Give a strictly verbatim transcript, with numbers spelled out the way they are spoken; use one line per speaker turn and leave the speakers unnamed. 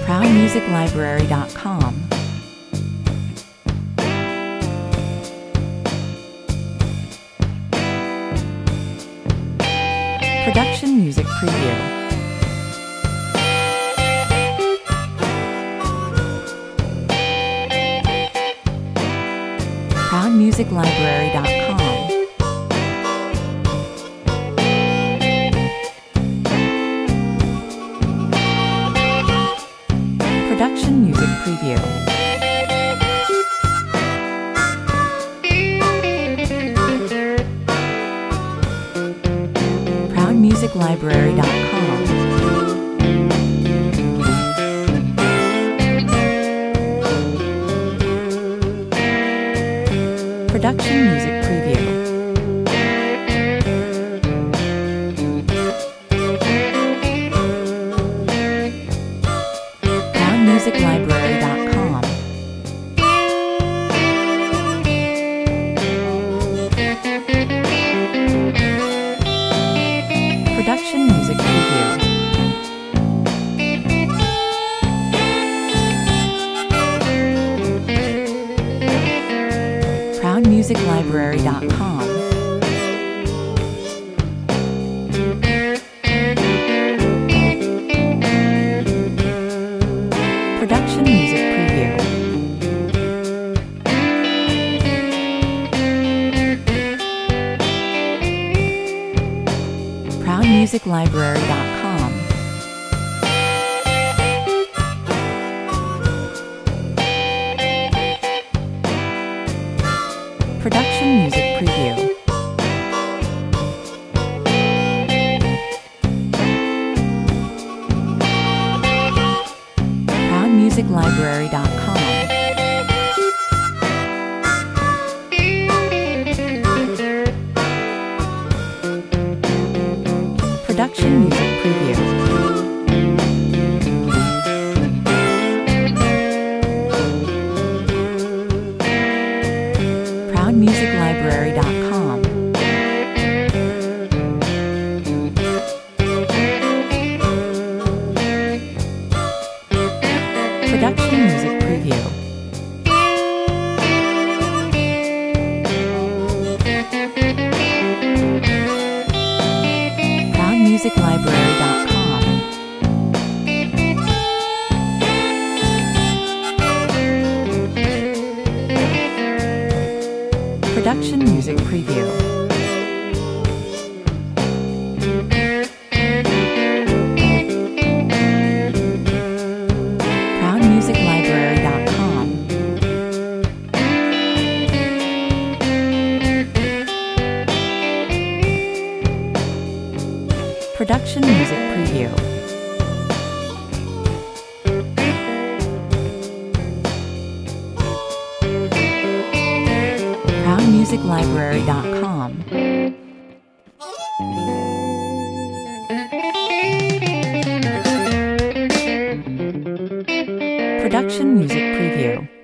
proud music library dot com. Production Music Preview. proud music library dot com. Production Music Preview. proud music library dot com. Production Music Preview. proud music library dot com. Production Music Preview. proud music library dot com. Production Music Preview. proud music library dot com. Production Music Preview. proud music library dot com. Production Music Preview. proud music library dot com. Production Music Preview. proud music library dot com. Production Music Preview. proud music library dot com. Production Music Preview. proud music library dot com. Production Music Preview.